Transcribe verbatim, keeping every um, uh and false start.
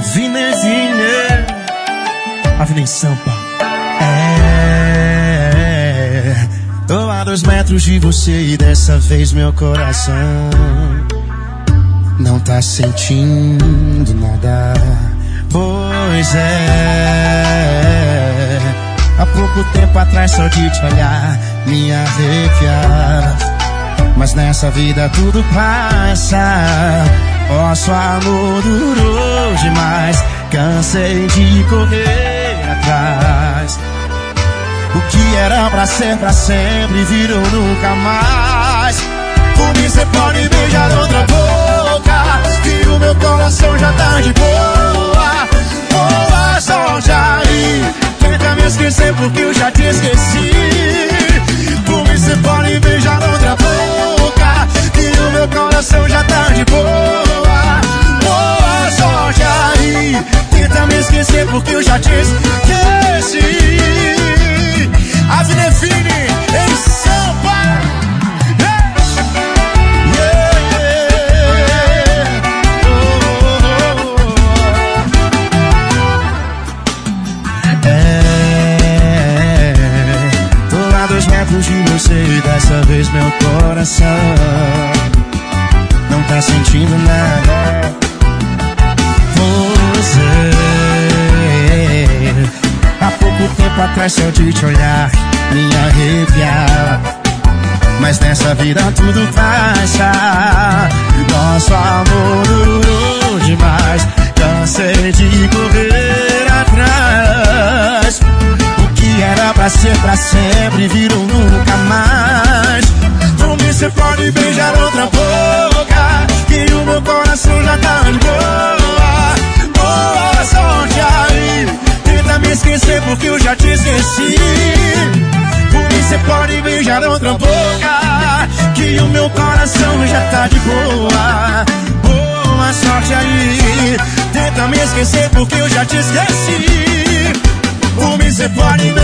Vine, vine, a Vine em Sampa. É, tô a dois metros de você e dessa vez meu coração não tá sentindo nada. Pois é, há pouco tempo atrás só de te olhar me arrepiar. Mas nessa vida tudo passa. Nosso amor durou demais, cansei de correr atrás. O que era pra ser pra sempre virou nunca mais. Por mim cê pode beijar outra boca, que o meu coração já tá de boa. Boa sorte aí, tenta me esquecer porque eu já te esqueci. Por mim cê pode beijar outra boca, que o meu coração já tá de boa. Boa sorte aí, tenta me esquecer porque eu já te esqueci. A Vine Fine em Sampa. Yeah, yeah. Oh, oh, oh. É, tô a dois metros de você e dessa vez meu coração não tá sentindo nada. Você, há pouco tempo atrás só de te olhar me arrepiar. Mas nessa vida tudo passa. Nosso amor durou demais, cansei de correr atrás. O que era pra ser pra sempre virou nunca mais. Por mim cê pode beijar outra boca, que o meu coração já tá de boa. Boa sorte aí, tenta me esquecer porque eu já te esqueci. Por mim cê pode beijar outra boca, que o meu coração já tá de boa. Boa sorte aí, tenta me esquecer porque eu já te esqueci. Por mim cê pode beijar